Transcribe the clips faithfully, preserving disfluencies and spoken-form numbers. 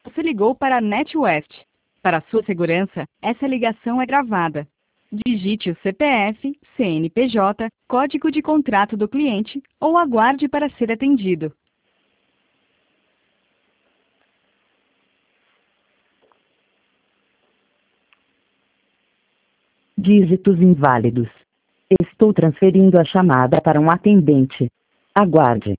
Você ligou para a NetWest. Para sua segurança, essa ligação é gravada. Digite o C P F, C N P J, código de contrato do cliente ou aguarde para ser atendido. Dígitos inválidos. Estou transferindo a chamada para um atendente. Aguarde.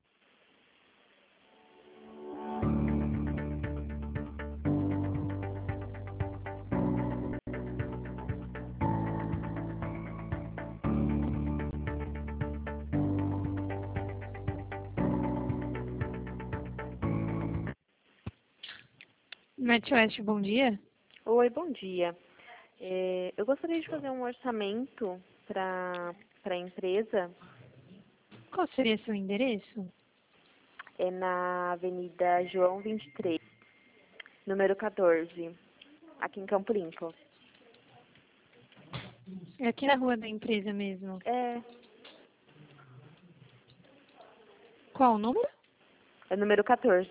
NetWest, bom dia. Oi, bom dia. É, eu gostaria de fazer um orçamento para para a empresa. Qual seria seu endereço? É na Avenida João vinte e três, número quatorze, aqui em Campo Limpo. É aqui na rua da empresa mesmo. É, Qual o número? é número quatorze.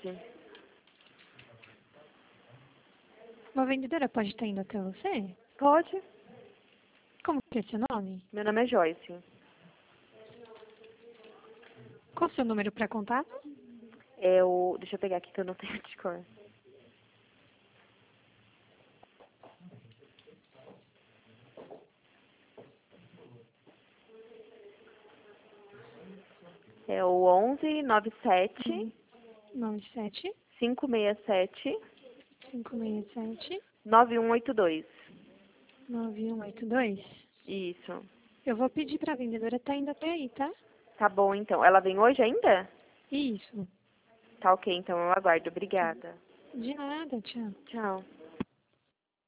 Uma vendedora pode estar indo até você? Pode? Como que é seu nome? Meu nome é Joyce. Qual o seu número para contato? É o... Deixa eu pegar aqui que eu não tenho de cor. É o onze nove sete nove sete cinco seis sete cinco seis sete nove um oito dois. nove um oito dois. Isso. Eu vou pedir para a vendedora estar indo até aí, tá? Tá bom, então. Ela vem hoje ainda? Isso. Tá ok, então eu aguardo. Obrigada. De nada, tchau. Tchau.